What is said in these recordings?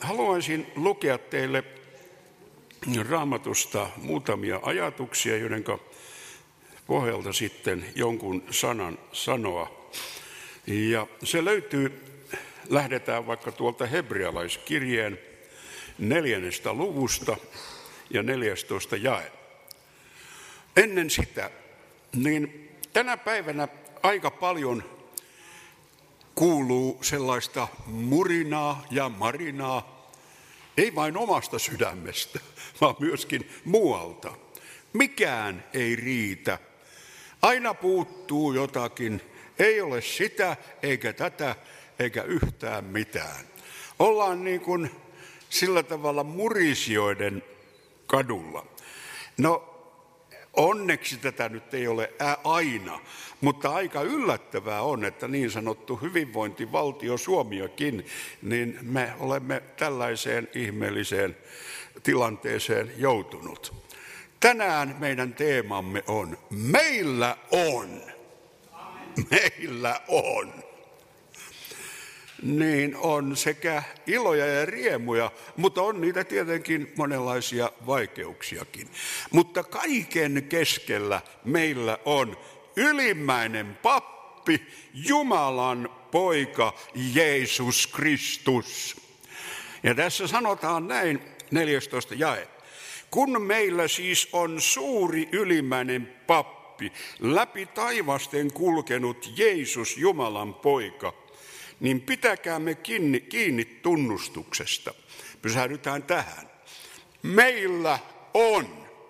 haluaisin lukea teille Raamatusta muutamia ajatuksia, joiden pohjalta sitten jonkun sanan sanoa. Ja se löytyy, lähdetään vaikka tuolta hebrealaiskirjeen 4. luvusta ja 14. jae. Ennen sitä, niin tänä päivänä aika paljon kuuluu sellaista murinaa ja marinaa, ei vain omasta sydämestä, vaan myöskin muualta. Mikään ei riitä. Aina puuttuu jotakin. Ei ole sitä, eikä tätä, eikä yhtään mitään. Ollaan niin kuin sillä tavalla murisijoiden kadulla. No, onneksi tätä nyt ei ole aina, mutta aika yllättävää on, että niin sanottu hyvinvointivaltio Suomiakin, niin me olemme tällaiseen ihmeelliseen tilanteeseen joutunut. Tänään meidän teemamme on, meillä on. Meillä on. Niin on sekä iloja ja riemuja, mutta on niitä tietenkin monenlaisia vaikeuksiakin. Mutta kaiken keskellä meillä on ylimmäinen pappi, Jumalan poika Jeesus Kristus. Ja tässä sanotaan näin, 14. jae. Kun meillä siis on suuri ylimmäinen pappi, läpi taivasten kulkenut Jeesus Jumalan poika, niin pitäkäämme kiinni tunnustuksesta. Pysähdytään tähän. Meillä on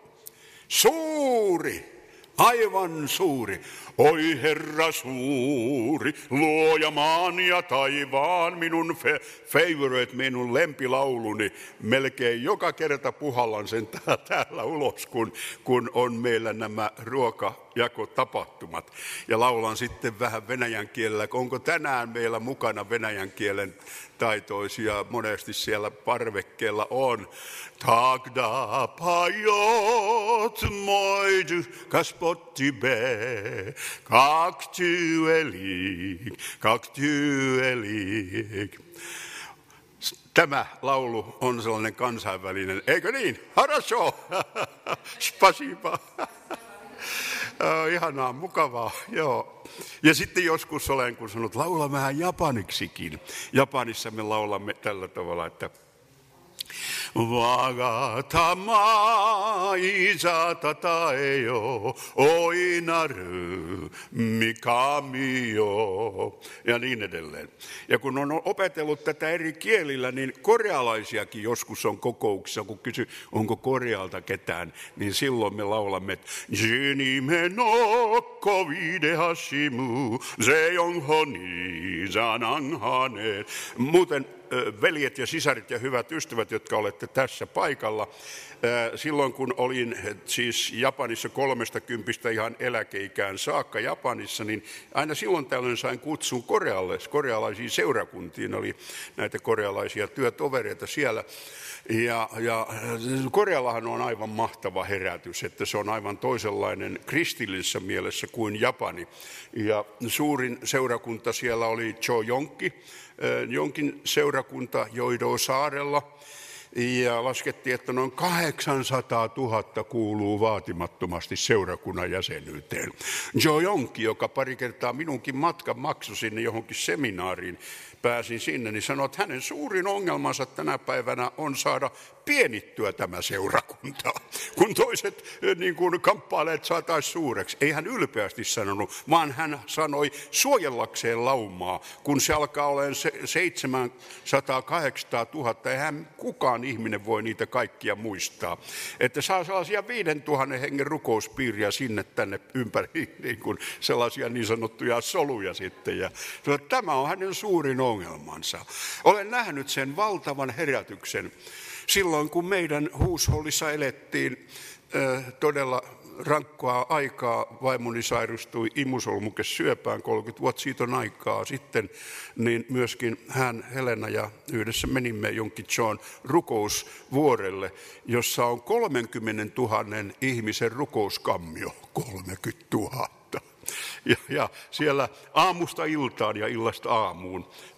suuri, aivan suuri. Oi Herra suuri, luoja maan ja taivaan, minun favorite, minun lempilauluni. Melkein joka kerta puhallan sen täällä ulos, kun on meillä nämä ruokajakotapahtumat. Ja laulan sitten vähän venäjän kielellä, onko tänään meillä mukana venäjän kielen taitoisia, monesti siellä parvekkeella on. Тогда поет мой Господь тебе, как ты велик. Tämä laulu on sellainen kansainvälinen, eikö niin? Хорошо, spasiba. Ihanaa, mukavaa, joo. Ja sitten joskus olen kun sanonut, laula vähän japaniksikin. Japanissa me laulamme tällä tavalla, että Vagatama isatata yo oinaru mikami yo ja niin edelleen. Ja kun on opetellut tätä eri kielillä, niin korealaisiakin joskus on kokouksissa, kun kysyy, onko Korealta ketään, niin silloin me laulamme, Jinime no kovide hashimu, zeonhoni zananhane. Muuten veljet ja sisarit ja hyvät ystävät, jotka olette tässä paikalla. Silloin kun olin siis Japanissa 30 ihan eläkeikään saakka Japanissa, niin aina silloin tällöin sain kutsun korealaisiin seurakuntiin. Oli näitä korealaisia työtovereita siellä. Ja Koreallahan on aivan mahtava herätys, että se on aivan toisenlainen kristillisessä mielessä kuin Japani. Ja suurin seurakunta siellä oli Jonkin seurakunta Joido-saarella. Ja laskettiin, että noin 800 000 kuuluu vaatimattomasti seurakunnan jäsenyyteen. Jonki, joka pari kertaa minunkin matkan maksoi sinne johonkin seminaariin, pääsin sinne, niin sanoi, että hänen suurin ongelmansa tänä päivänä on saada pienittyä tämä seurakunta. Kun toiset niin kuin kamppaileet saataisiin suureksi. Ei hän ylpeästi sanonut, vaan hän sanoi suojellakseen laumaa, kun se alkaa olemaan 700-800 000, eihän kukaan ihminen voi niitä kaikkia muistaa. Että saa sellaisia 5000 hengen rukouspiiriä sinne tänne ympäri, niin kuin sellaisia niin sanottuja soluja sitten. Ja tämä on hänen suurin ongelmansa. Olen nähnyt sen valtavan herätyksen silloin, kun meidän huushollissa elettiin todella rankkaa aikaa. Vaimoni sairastui imusolmukesyöpään 30 vuotta siitä on aikaa sitten, niin myöskin hän, Helena ja yhdessä menimme Jonkitsoon rukousvuorelle, jossa on 30 000 ihmisen rukouskammio. 30 000. Ja siellä aamusta iltaan ja illasta aamuun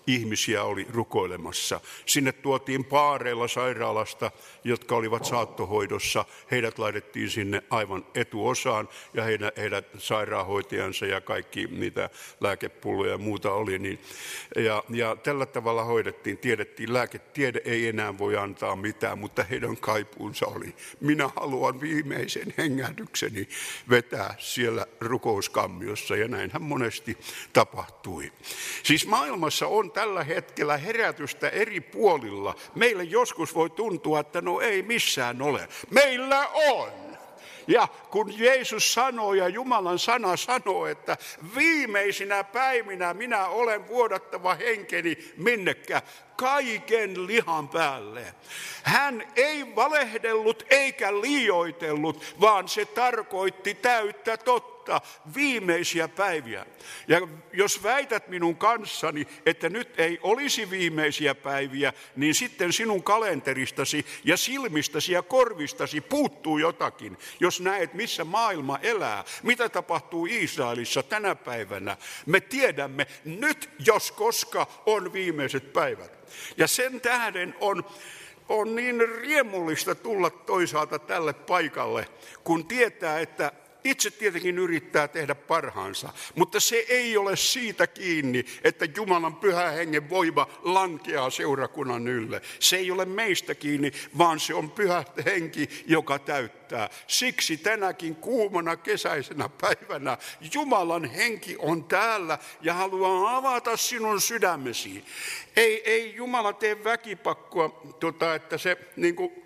ihmisiä oli rukoilemassa. Sinne tuotiin paareilla sairaalasta, jotka olivat saattohoidossa. Heidät laitettiin sinne aivan etuosaan ja heidän sairaanhoitajansa ja kaikki niitä lääkepulloja ja muuta oli. Niin, ja tällä tavalla hoidettiin. Tiedettiin, lääketiede ei enää voi antaa mitään, mutta heidän kaipuunsa oli. Minä haluan viimeisen hengähdykseni vetää siellä rukouskammiossa ja näinhän monesti tapahtui. Siis maailmassa on tällä hetkellä herätystä eri puolilla. Meille joskus voi tuntua, että no ei missään ole. Meillä on! Ja kun Jeesus sanoo ja Jumalan sana sanoo, että viimeisinä päivinä minä olen vuodattava henkeni minnekä kaiken lihan päälle. Hän ei valehdellut eikä liioitellut, vaan se tarkoitti täyttä totta. Viimeisiä päiviä. Ja jos väität minun kanssani, että nyt ei olisi viimeisiä päiviä, niin sitten sinun kalenteristasi ja silmistäsi ja korvistasi puuttuu jotakin. Jos näet, missä maailma elää, mitä tapahtuu Israelissa tänä päivänä, me tiedämme nyt, jos koska on viimeiset päivät. Ja sen tähden on niin riemullista tulla toisaalta tälle paikalle, kun tietää, että itse tietenkin yrittää tehdä parhaansa, mutta se ei ole siitä kiinni, että Jumalan pyhän hengen voima lankeaa seurakunnan ylle. Se ei ole meistä kiinni, vaan se on pyhä henki, joka täyttää. Siksi tänäkin kuumana kesäisenä päivänä Jumalan henki on täällä ja haluaa avata sinun sydämesi. Ei Jumala tee väkipakkoa, että se niin kuin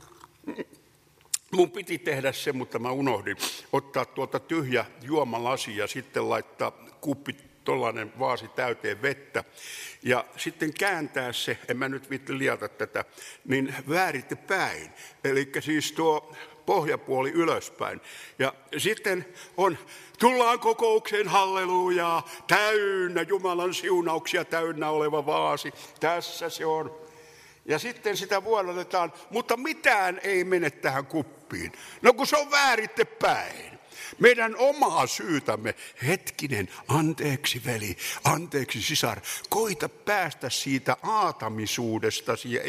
mun piti tehdä se, mutta mä unohdin ottaa tuolta tyhjä juomalasi ja sitten laittaa kuppi, tollainen vaasi täyteen vettä. Ja sitten kääntää se, en mä nyt viitti liata tätä, niin vääritte päin. Eli siis tuo pohjapuoli ylöspäin. Ja sitten tullaan kokoukseen, hallelujaa, täynnä Jumalan siunauksia, täynnä oleva vaasi. Tässä se on. Ja sitten sitä vuodatetaan, mutta mitään ei mene tähän kuppiin. No kun se on vääritte päin. Meidän omaa syytämme, hetkinen, anteeksi veli, anteeksi sisar, koita päästä siitä aatamisuudestasi ja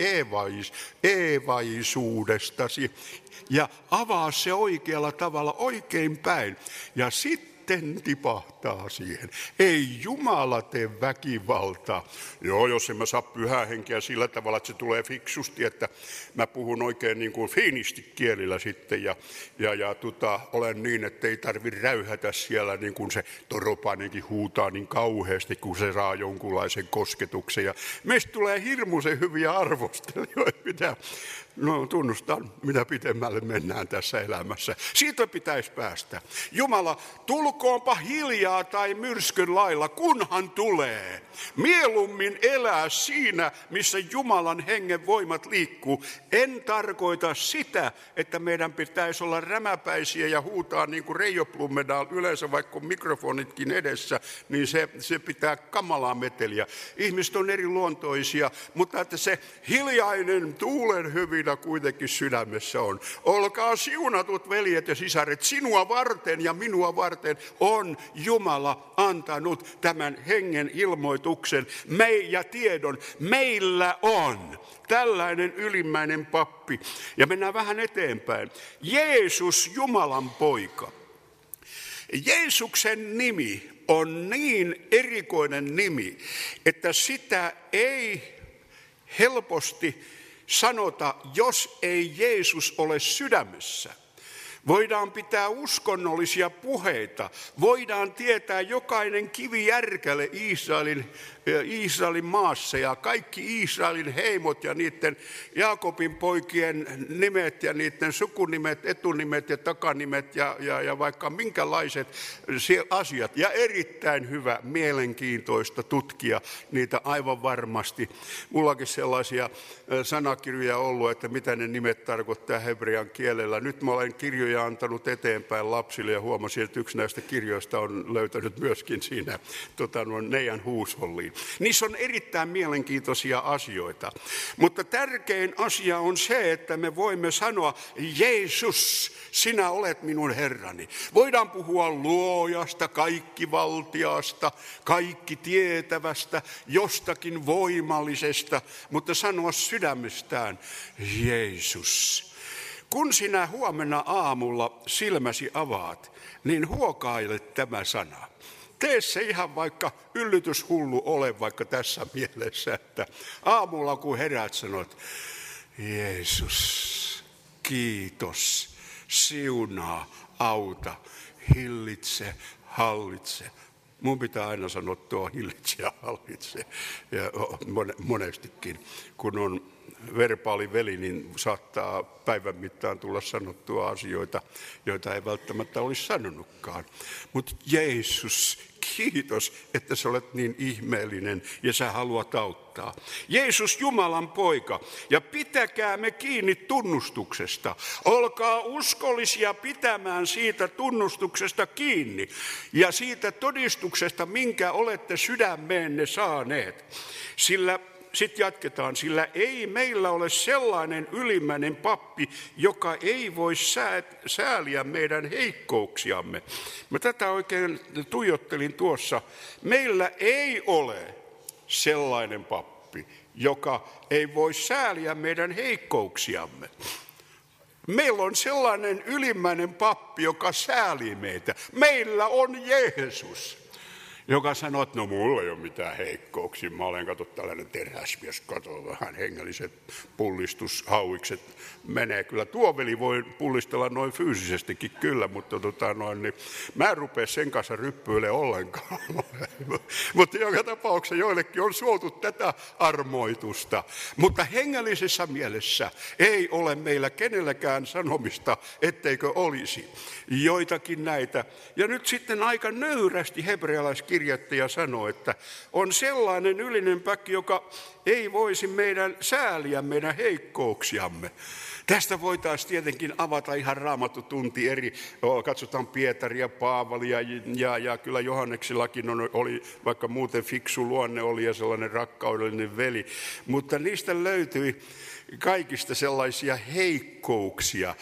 eevaisuudestasi ja avaa se oikealla tavalla oikein päin. Ja sitten tipahtaa siihen. Ei Jumala tee väkivaltaa. Joo, jos en mä saa pyhää henkeä sillä tavalla, että se tulee fiksusti, että mä puhun oikein niin kuin fiinisti kielillä sitten ja olen niin, että ei tarvitse räyhätä siellä niin kuin se Toropainenkin huutaa niin kauheasti, kun se saa jonkunlaisen kosketuksen. Ja meistä tulee hirmuisen hyviä arvostelijoita, tunnustan, mitä pitemmälle mennään tässä elämässä. Siitä pitäisi päästä. Jumala, tulkoonpa hiljaa tai myrskyn lailla, kunhan tulee. Mieluummin elää siinä, missä Jumalan hengen voimat liikkuu. En tarkoita sitä, että meidän pitäisi olla rämäpäisiä ja huutaa niin kuin Reijo Blumedal yleensä, vaikka mikrofonitkin edessä, niin se pitää kamalaa meteliä. Ihmiset on eri luontoisia, mutta että se hiljainen tuulen hyvinä kuitenkin sydämessä on. Olkaa siunatut veljet ja sisaret, sinua varten ja minua varten on Jumala antanut tämän hengen ilmoituksen ja tiedon. Meillä on tällainen ylimmäinen pappi. Ja mennään vähän eteenpäin. Jeesus, Jumalan poika. Jeesuksen nimi on niin erikoinen nimi, että sitä ei helposti sanota, jos ei Jeesus ole sydämessä. Voidaan pitää uskonnollisia puheita. Voidaan tietää jokainen kivijärkäle Israelin maassa ja kaikki Israelin heimot ja niiden Jaakobin poikien nimet ja niiden sukunimet, etunimet ja takanimet ja vaikka minkälaiset asiat. Ja erittäin hyvä, mielenkiintoista tutkia niitä aivan varmasti. Mullakin sellaisia sanakirjoja ollut, että mitä ne nimet tarkoittaa hebrean kielellä. Nyt mä olen kirjoja kirjoja antanut eteenpäin lapsille ja huomasin, että yksi näistä kirjoista on löytänyt myöskin siinä Neijan huusholliin. Niissä on erittäin mielenkiintoisia asioita, mutta tärkein asia on se, että me voimme sanoa, Jeesus, sinä olet minun Herrani. Voidaan puhua luojasta, kaikkivaltiasta, kaikki tietävästä, jostakin voimallisesta, mutta sanoa sydämestään, Jeesus. Kun sinä huomenna aamulla silmäsi avaat, niin huokaile tämä sana. Tee se ihan vaikka yllytyshullu ole vaikka tässä mielessä, että aamulla kun herät sanot, Jeesus, kiitos, siunaa, auta, hillitse, hallitse. Mun pitää aina sanoa tuo hillitse ja hallitse, ja monestikin, kun on verbaali veli, niin saattaa päivän mittaan tulla sanottua asioita, joita ei välttämättä olisi sanonutkaan. Mutta Jeesus, kiitos, että sä olet niin ihmeellinen ja sä haluat auttaa. Jeesus, Jumalan poika, ja pitäkää me kiinni tunnustuksesta. Olkaa uskollisia pitämään siitä tunnustuksesta kiinni ja siitä todistuksesta, minkä olette sydämeenne saaneet. Sitten jatketaan, sillä ei meillä ole sellainen ylimmäinen pappi, joka ei voi sääliä meidän heikkouksiamme. Mä tätä oikein tuijottelin tuossa. Meillä ei ole sellainen pappi, joka ei voi sääliä meidän heikkouksiamme. Meillä on sellainen ylimmäinen pappi, joka säälii meitä. Meillä on Jeesus, joka sanoo, että no mulla ei ole mitään heikkouksia. Mä olen tällainen teräsmies, vähän hengelliset pullistushauikset menee. Kyllä tuo veli voi pullistella noin fyysisestikin kyllä, mutta niin mä en rupea sen kanssa ryppyilemään ollenkaan. Mutta joka tapauksessa joillekin on suotu tätä armoitusta. Mutta hengellisessä mielessä ei ole meillä kenelläkään sanomista, etteikö olisi joitakin näitä. Ja nyt sitten aika nöyrästi hebrealaiskirjoittaja sanoo, että on sellainen ylinen päkki, joka ei voisi sääliä meidän heikkouksiamme. Tästä voitaisiin tietenkin avata ihan Raamattutunti eri, katsotaan Pietaria, Paavalia ja kyllä Johanneksellakin oli, vaikka muuten fiksu luonne oli ja sellainen rakkaudellinen veli, mutta niistä löytyi kaikista sellaisia heikkouksia.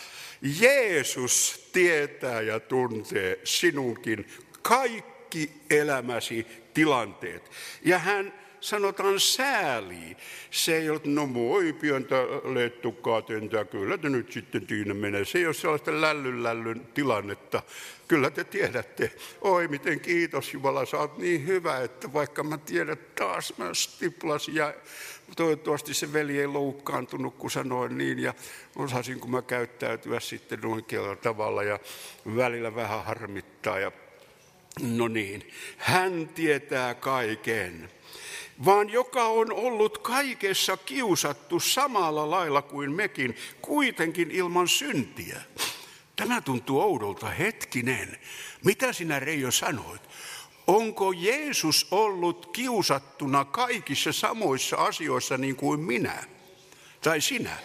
Jeesus tietää ja tuntee sinunkin kaikki elämäsi tilanteet ja hän sanotaan säälii. Se ei ole, no voi pientä lettukkaa tentää, kyllä te nyt sitten Tiina menee. Se ei ole sellaista lällyn tilannetta. Kyllä te tiedätte, oi miten kiitos Jumala, sä oot niin hyvä, että vaikka mä tiedän taas mä stiplasin ja toivottavasti se veli ei loukkaantunut, kun sanoin niin ja osasinko mä käyttäytyä sitten oikealla tavalla ja välillä vähän harmittaa ja no niin, hän tietää kaiken. Vaan joka on ollut kaikessa kiusattu samalla lailla kuin mekin, kuitenkin ilman syntiä. Tämä tuntuu oudolta, hetkinen. Mitä sinä Reijo sanoit? Onko Jeesus ollut kiusattuna kaikissa samoissa asioissa niin kuin minä tai sinä?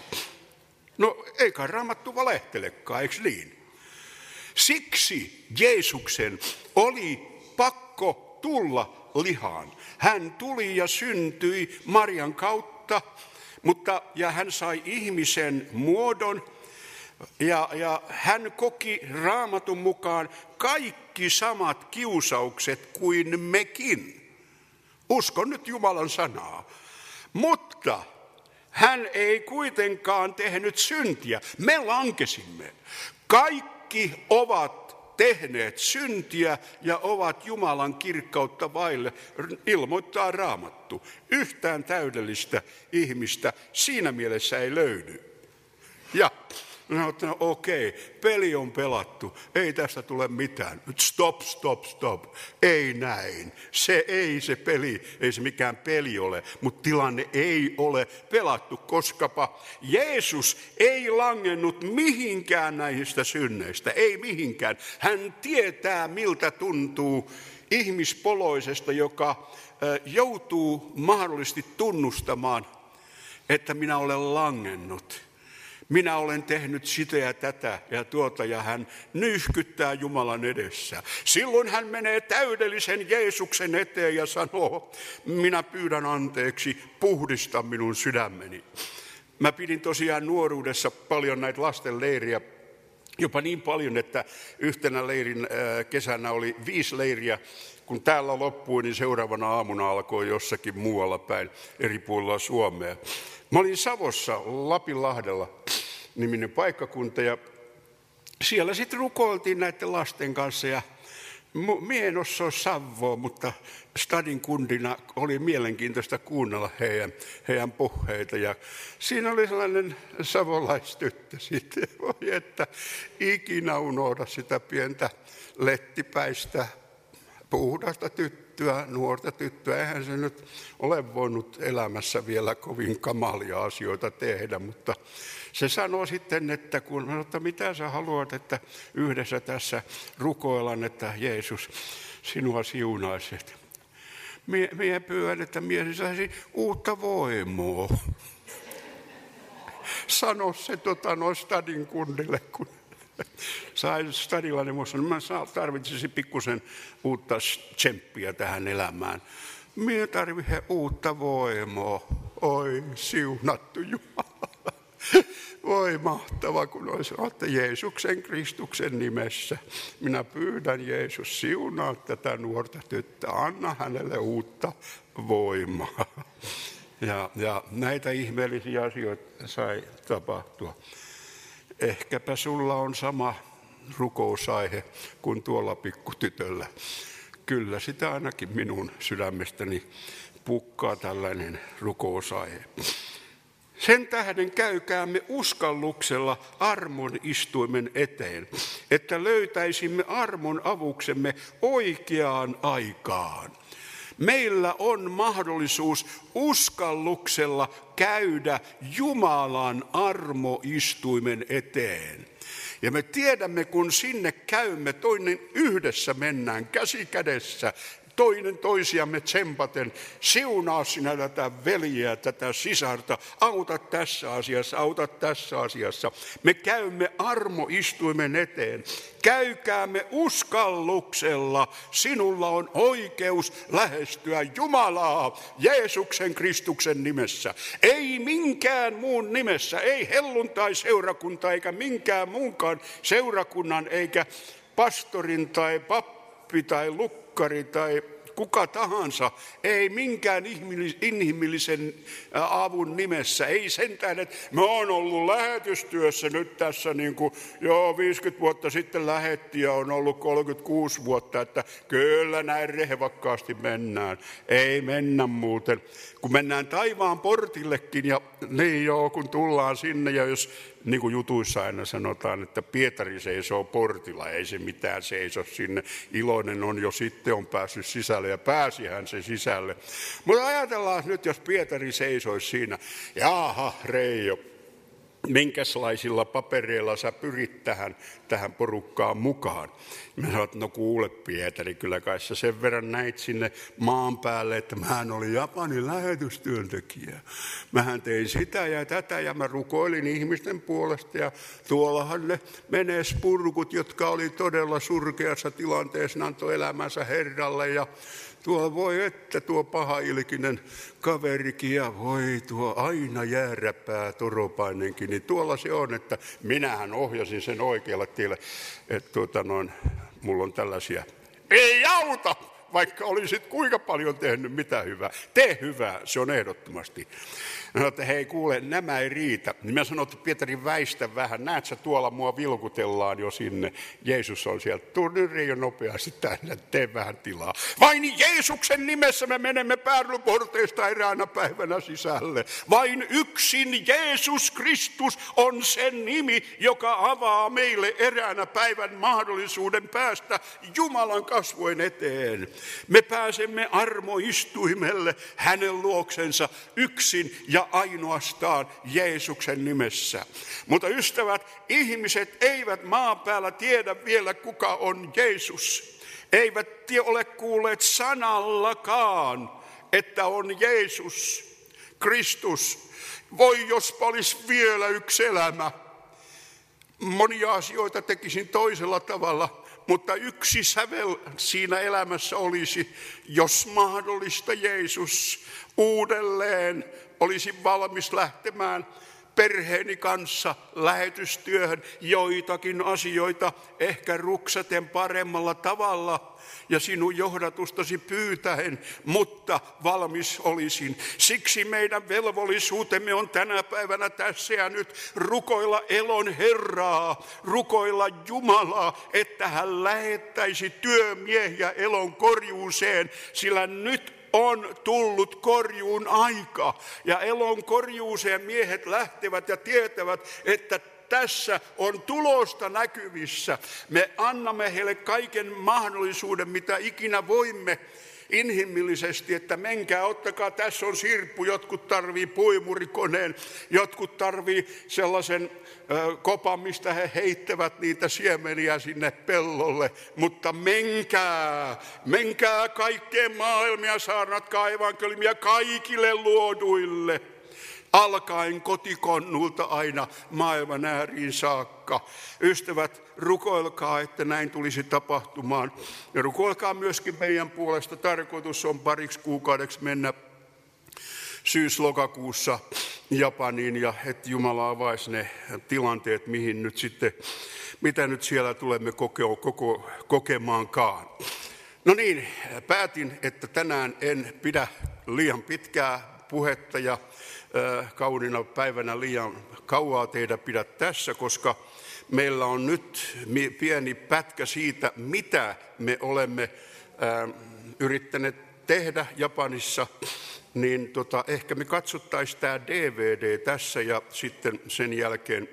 No eikä Raamattu valehtelekaan, eikö niin? Siksi Jeesuksen oli pakko tulla lihaan. Hän tuli ja syntyi Marian kautta, ja hän sai ihmisen muodon ja hän koki Raamatun mukaan kaikki samat kiusaukset kuin mekin. Uskon nyt Jumalan sanaa. Mutta hän ei kuitenkaan tehnyt syntiä. Me lankesimme. Kaikki ovat tehneet syntiä ja ovat Jumalan kirkkautta vaille, ilmoittaa Raamattu. Yhtään täydellistä ihmistä siinä mielessä ei löydy. Ja no okei, peli on pelattu, ei tästä tule mitään. Stop. Ei näin. Se peli, ei se mikään peli ole, mutta tilanne ei ole pelattu, koskapa Jeesus ei langennut mihinkään näistä synneistä, ei mihinkään. Hän tietää, miltä tuntuu ihmispoloisesta, joka joutuu mahdollisesti tunnustamaan, että minä olen langennut. minä olen tehnyt sitä ja tätä ja tuota, ja hän nyyhkyttää Jumalan edessä. Silloin hän menee täydellisen Jeesuksen eteen ja sanoo, minä pyydän anteeksi, puhdista minun sydämeni. Mä pidin tosiaan nuoruudessa paljon näitä lastenleiriä, jopa niin paljon, että yhtenä leirin kesänä oli 5 leiriä. Kun täällä loppui, niin seuraavana aamuna alkoi jossakin muualla päin eri puolilla Suomea. Mä olin Savossa, Lapinlahdella niminen paikkakunta, ja siellä sitten rukoiltiin näiden lasten kanssa. Ja mie en osaa Savoa, mutta stadin kundina oli mielenkiintoista kuunnella heidän puheita. Ja siinä oli sellainen savolaistyttö sitten, voi että ikinä unohda sitä pientä lettipäistä puhdasta tyttöä, nuorta tyttöä. Eihän se nyt ole voinut elämässä vielä kovin kamalia asioita tehdä, mutta se sanoi sitten, että mitä sä haluat, että yhdessä tässä rukoillaan, että Jeesus sinua siunaisi. Mie pyydän, että mie saisi uutta voimaa. Sano se stadin kundille, kun sain stadilla, niin mä tarvitsisin pikkusen uutta tsemppiä tähän elämään. Mie tarvitsen uutta voimaa. Oi, siunattu Jumala. Voi mahtava, kun olisi sanottu Jeesuksen Kristuksen nimessä. Minä pyydän, Jeesus, siunaa tätä nuorta tyttöä. Anna hänelle uutta voimaa. Ja näitä ihmeellisiä asioita sai tapahtua. Ehkäpä sulla on sama rukousaihe kuin tuolla pikkutytöllä. Kyllä sitä ainakin minun sydämestäni pukkaa tällainen rukousaihe. Sen tähden käykäämme uskalluksella armon istuimen eteen, että löytäisimme armon avuksemme oikeaan aikaan. Meillä on mahdollisuus uskalluksella käydä Jumalan armoistuimen eteen. Ja me tiedämme, kun sinne käymme, toinen yhdessä mennään käsi kädessä, toinen toisiamme tsempaten, siunaa sinä tätä veljeä, tätä sisarta, auta tässä asiassa. Me käymme armoistuimen eteen. Käykäämme uskalluksella, sinulla on oikeus lähestyä Jumalaa Jeesuksen Kristuksen nimessä. Ei minkään muun nimessä, ei helluntai-seurakunta eikä minkään muunkaan seurakunnan eikä pastorin tai pappi tai lukkari tai kuka tahansa, ei minkään inhimillisen avun nimessä, ei sentään, että mä oon ollut lähetystyössä nyt tässä 50 vuotta sitten lähettiin ja on ollut 36 vuotta, että kyllä näin rehvakkaasti mennään. Ei mennä muuten. Kun mennään taivaan portillekin ja niin joo, kun tullaan sinne ja jos niin kuin jutuissa aina sanotaan, että Pietari seisoo portilla, ei se mitään seiso sinne. Iloinen on jo sitten on päässyt sisälle ja pääsihän se sisälle. Mutta ajatellaan nyt, jos Pietari seisoisi siinä, jaha Reijo, minkälaisilla papereilla sä pyrit tähän porukkaan mukaan? Mä sanoin, että no kuule Pietari, kyllä kai sä sen verran näit sinne maan päälle, että mähän olin Japanin lähetystyöntekijä. Mähän tein sitä ja tätä ja mä rukoilin ihmisten puolesta ja tuollahan ne menespurkut, jotka oli todella surkeassa tilanteessa, antoi elämänsä Herralle ja tuo voi että tuo pahailkinen kaverikin ja voi tuo aina jääräpää toropainenkin, niin tuolla se on, että minähän ohjasin sen oikealle tielle, että mulla on tällaisia. Ei auta, vaikka olisit kuinka paljon tehnyt mitä hyvää. Tee hyvää, se on ehdottomasti. Mä sanoin, että hei kuule, nämä ei riitä. Niin mä sanoin, että Pietari väistä vähän, näet sä tuolla mua vilkutellaan jo sinne. Jeesus on siellä, tuu nyt Reijo nopeasti tänne, tee vähän tilaa. Vain Jeesuksen nimessä me menemme päädyporteista eräänä päivänä sisälle. Vain yksin Jeesus Kristus on se nimi, joka avaa meille eräänä päivän mahdollisuuden päästä Jumalan kasvojen eteen. Me pääsemme armoistuimelle hänen luoksensa yksin ja ainoastaan Jeesuksen nimessä. Mutta ystävät, ihmiset eivät maan päällä tiedä vielä kuka on Jeesus. Eivät ole kuulleet sanallakaan, että on Jeesus Kristus. Voi jospa olisi vielä yksi elämä. monia asioita tekisin toisella tavalla, mutta yksi sävel siinä elämässä olisi, jos mahdollista Jeesus uudelleen olisi valmis lähtemään perheeni kanssa lähetystyöhön, joitakin asioita ehkä ruksaten paremmalla tavalla ja sinun johdatustasi pyytäen, mutta valmis olisin. Siksi meidän velvollisuutemme on tänä päivänä tässä ja nyt rukoilla elon Herraa, rukoilla Jumalaa, että hän lähettäisi työmiehiä elon korjuuseen, sillä nyt on tullut korjuun aika ja elon korjuuseen miehet lähtevät ja tietävät, että tässä on tulosta näkyvissä. Me annamme heille kaiken mahdollisuuden, mitä ikinä voimme inhimillisesti, että menkää, ottakaa, tässä on sirppu, jotkut tarvii puimurikoneen, jotkut tarvii sellaisen kopan, mistä he heittävät niitä siemeniä sinne pellolle, mutta menkää kaikkeen maailmia, saarnatkaa evankeliumia kaikille luoduille, alkaen kotikonnulta aina maailman ääriin saakka. Ystävät, rukoilkaa, että näin tulisi tapahtumaan. Ja rukoilkaa myöskin meidän puolesta. Tarkoitus on pariksi kuukaudeksi mennä syys-lokakuussa Japaniin ja että Jumala avaisi ne tilanteet, mitä nyt siellä tulemme kokemaankaan. No niin, päätin, että tänään en pidä liian pitkää puhetta ja kauniina päivänä liian kauaa teitä pidä tässä, koska meillä on nyt pieni pätkä siitä, mitä me olemme yrittäneet tehdä Japanissa, niin ehkä me katsottaisiin tämä DVD tässä ja sitten sen jälkeen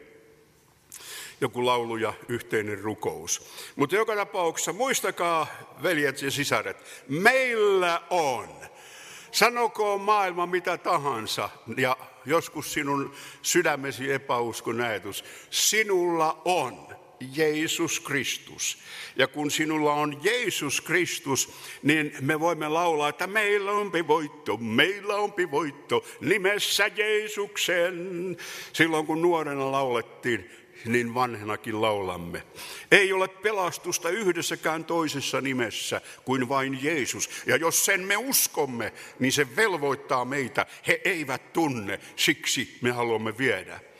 joku laulu ja yhteinen rukous. Mutta joka tapauksessa muistakaa, veljet ja sisaret, meillä on. Sanokoon maailma mitä tahansa ja joskus sinun sydämesi epäuskon ajatus. Sinulla on Jeesus Kristus. Ja kun sinulla on Jeesus Kristus, niin me voimme laulaa, että meillä on voitto nimessä Jeesuksen. Silloin kun nuorena laulettiin, niin vanhenakin laulamme. Ei ole pelastusta yhdessäkään toisessa nimessä kuin vain Jeesus. Ja jos sen me uskomme, niin se velvoittaa meitä. He eivät tunne, siksi me haluamme viedä.